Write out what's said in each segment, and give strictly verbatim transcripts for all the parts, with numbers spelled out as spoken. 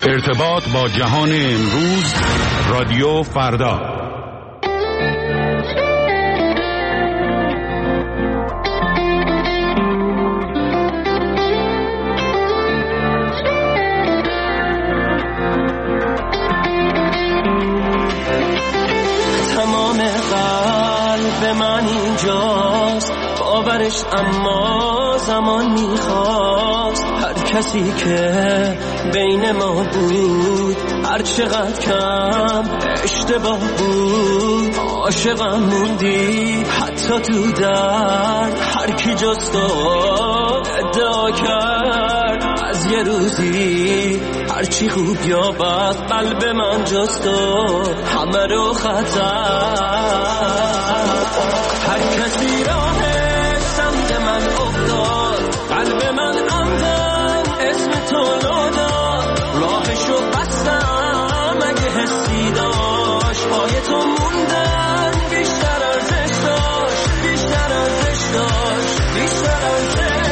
ارتباط با جهان امروز، رادیو فردا. تمام قلب من اینجاست، باورش اما زمان میخواست. هر کسی که بین ما بود، هر چقدر کم اشتباه بود، عاشقم موندی حتی تو درد. هر کی جز تو ادعا کرد از یه روزی هرچی خوب یا بد، قلب من جز تو همه رو خطر. هر کسی راهش سمت من افتاد، قلب من عمدن اسم تو ناداد. راهشو بستم اگه حسی داشت، پای تو موندن بیشتر ارزش داشت، بیشتر ارزش داشت، بیشتر ارزش داشت.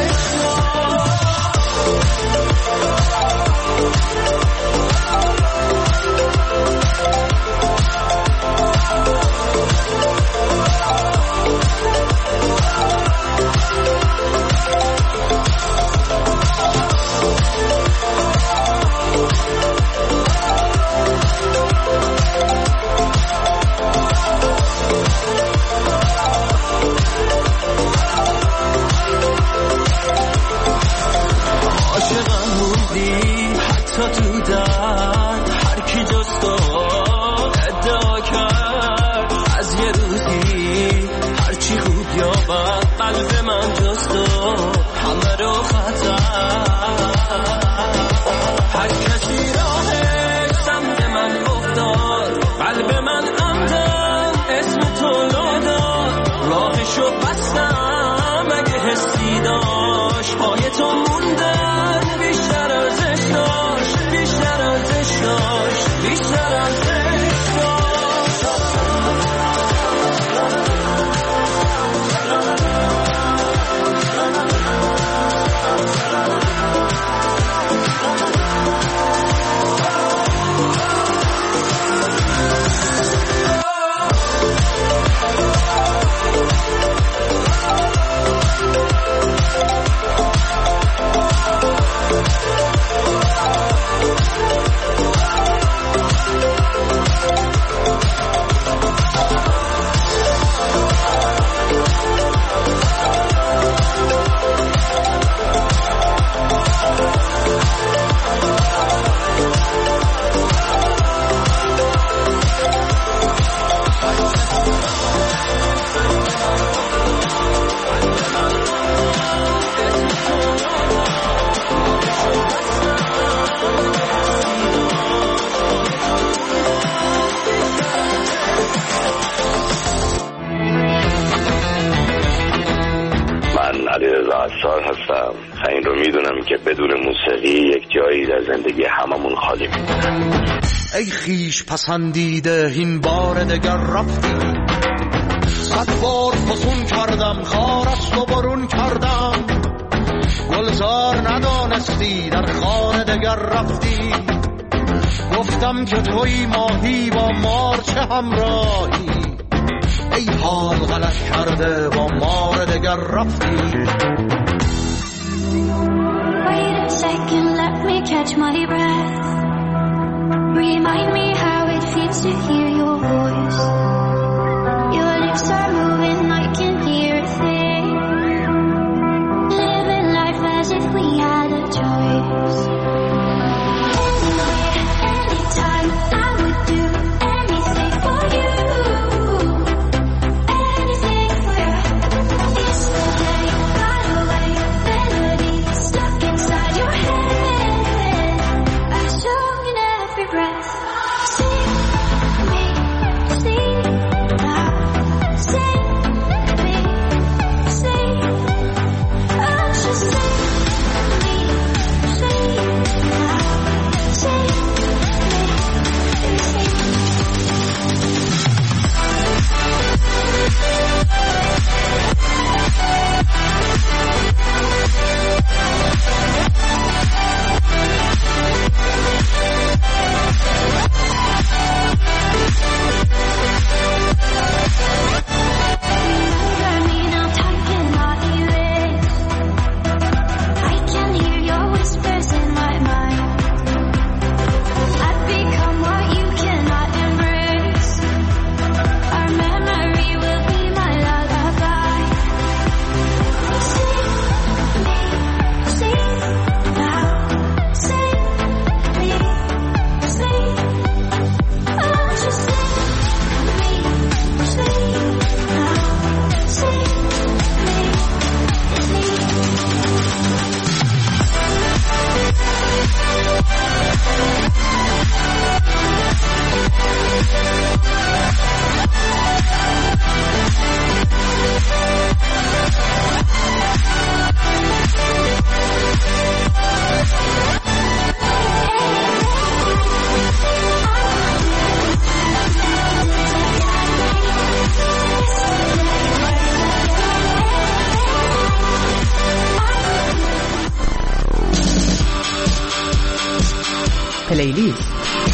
حتی تو درد، هر کی جز تو ادعا کرد از یه روزی هرچی خوب یا بد، قلب من جز تو همه رو خطر. هر کسی راهش سمت من افتاد، قلب من عمدن اسم تو ناداد. راهشو بستم اگه حسی داشت، پای تو موندن بیشتر ارزش داشت، بیشتر ارزش داشت، بیشتر ارزش داشت. عصار هستم. این رو میدونم که بدون موسیقی یک جایی در زندگی هممون خالی میمونه. ای خیش پسندیده این بار دگر رفتی، صد بار فسون کردم خار است و برون کردم. گلزار ندانستی در خانه دگر رفتی، گفتم که توی ماهی با مار چه همراهی. ای حال غلط کرده با مار دگر رفتی. Wait a second, let me catch my breath. Remind me how it feels to hear your voice. Your lips are moving, I can hear a thing. Living life as if we had a choice. Anytime I would do anything for you. Anything for you. Yesterday got away, melody stuck inside your head. A song in every breath. Sing me. پلیلیست.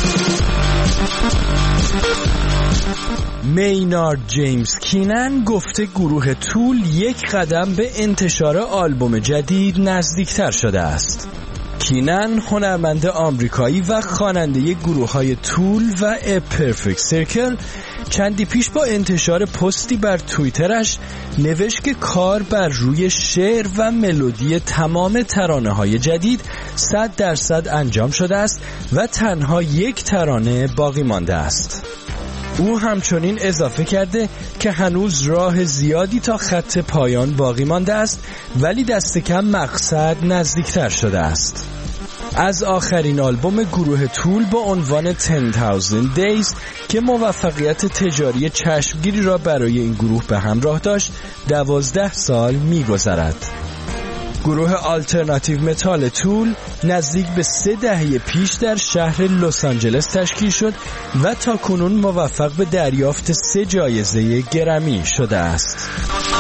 مینارد جیمز کینن گفته گروه تول یک قدم به انتشار آلبوم جدید نزدیکتر شده است. کینن هنرمند آمریکایی و خواننده گروه‌های تول و A Perfect Circle چندی پیش با انتشار پستی بر توییترش نوشت که کار بر روی شعر و ملودی تمام ترانه‌های جدید صد درصد انجام شده است و تنها یک ترانه باقی مانده است. او همچنین اضافه کرده که هنوز راه زیادی تا خط پایان باقی مانده است ولی دست کم مقصد نزدیکتر شده است. از آخرین آلبوم گروه تول با عنوان ده هزار Days که موفقیت تجاری چشمگیری را برای این گروه به همراه داشت دوازده سال می‌گذرد. گروه آلترناتیو متال تول نزدیک به سه دهه پیش در شهر لس آنجلس تشکیل شد و تا کنون موفق به دریافت سه جایزه گرمی شده است.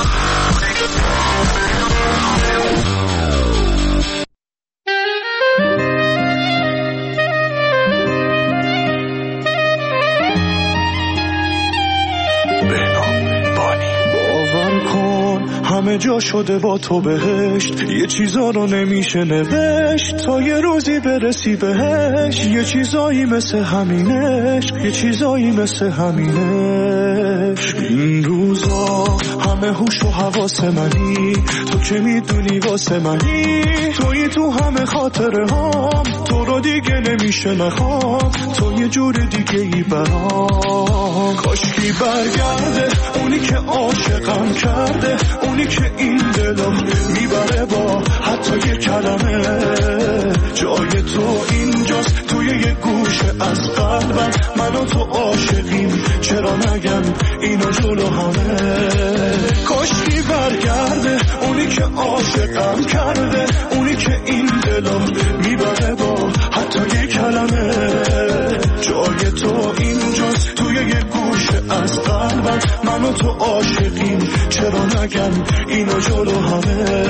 همه جا شده با تو بهشت، یه چیزا رو نمیشه نوشت تا یه روزی برسی بهش. یه چیزایی مثل همینش، یه چیزایی مثل همینش. این روزا همه هوش و حواس منی، تو که میدونی واسه منی، توی تو همه خاطره هام، تو رو دیگه نمیشه نخوام، تو یه جور دیگه ای برام. کاشکی برگرده اونی که عاشقم کرده، اونی که این دلو میبره با حتی یه کلمه. جای تو اینجاست توی یه گوشه از قلبم، من و تو عاشقیم چرا نگم اینو جلو همه. کاشکی برگرده اونی که عاشقم کرده، اونی که این دلو میبره با حتی یه کلمه. جای تو اینجاست توی یه گوشه از قلبم، من و تو عاشقیم چرا نگم اینو جلو همه.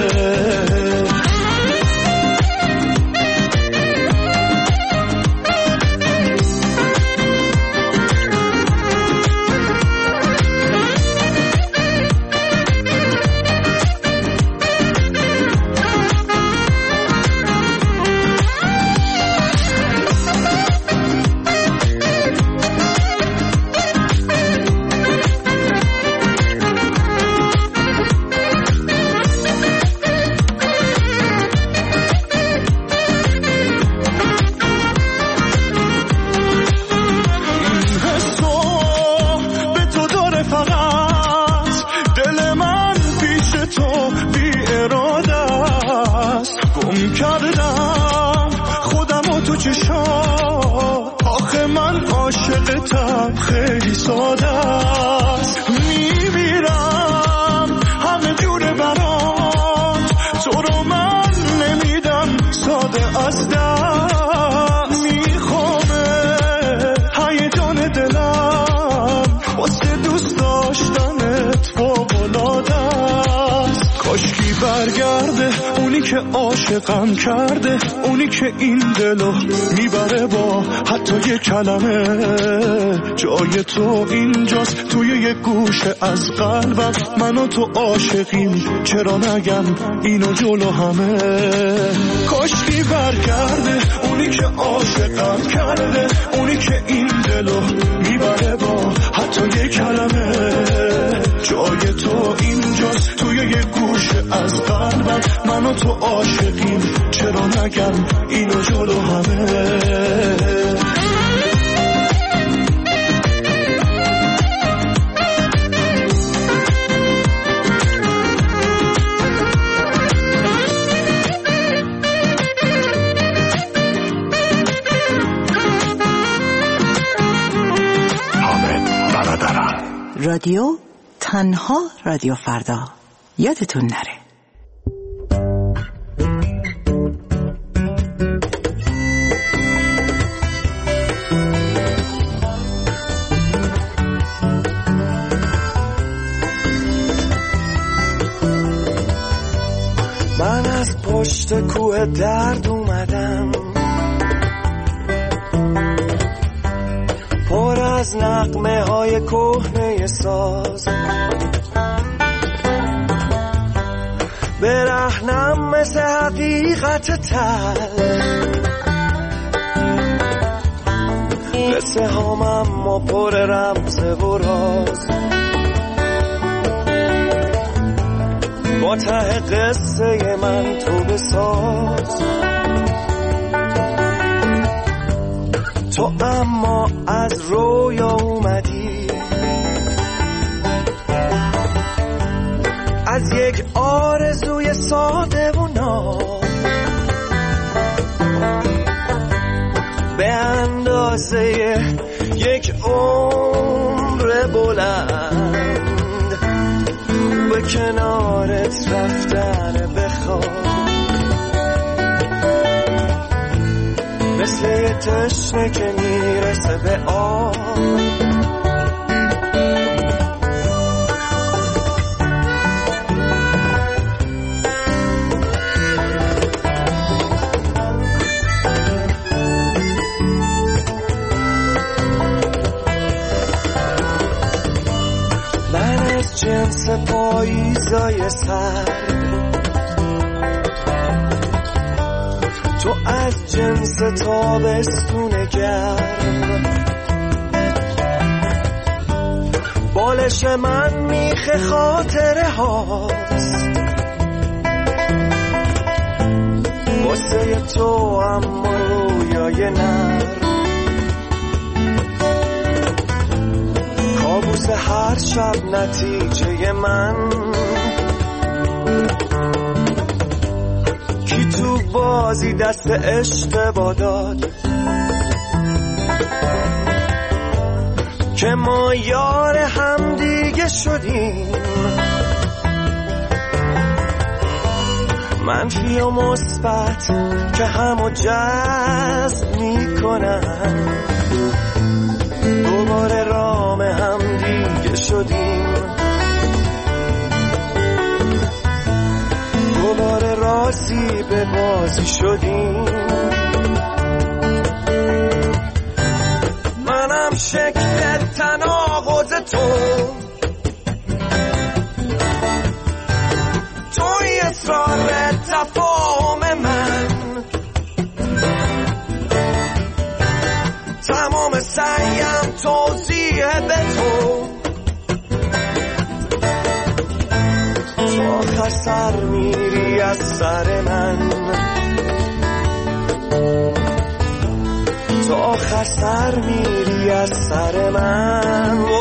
خیلی ساده است، میمیرم همه جوره برات، تو رو من نمیدم ساده از دست. میخوامه هیجان دلم واسه دوست داشتنت فوق‌العاده است. کاشکی برگرده اونی که عاشقم کرده، اونی که این دلو میبره با حتی یه کلمه. جای تو اینجاست توی یه گوشه از قلبم، من و تو عاشقیم چرا نگم اینو جلو همه. کاشکی برگرده اونی که عاشقم کرده، اونی که این دلو میبره با حتی یه کلمه. جای تو اینجاست توی یه گوشه از قلبم، من و تو عاشقیم چرا نگم اینو جلو همه. رادیو تنها رادیو فردا، یادتون نره. من از پشت کوه درد اومدم، از نغمه های کهنه ساز، برهنم مثل حقیقت تل، قصه هامم ما پر رمز و راز، با ته قصه من تو بساز. تو اما از رویا اومدی، از یک آرزوی ساده و ناب، به اندازه یک عمر بلند به کنارت رفتن بخواب، مثل یه تشنه که میرسه به آب. من از جنس پاییزای سر، تو از جنس تابستون گرم، بالش من میخه خاطره هاست، واسه تو اما رویای نرم، کابوس هر شب نتیجه من، کی تو بازی دست اشتباه داد که ما یار هم دیگه شدیم، منفی و مثبت که همو جذب میکنن، دوباره رام هم دیگه شدیم، دوباره راضی به بازی شدیم. منم شکل تناقض تو، توی اصرار تفاهم من، تمام سعیم توضیح به تو، تو آخر سر میری از سر من، تو آخر سر میری از سر من.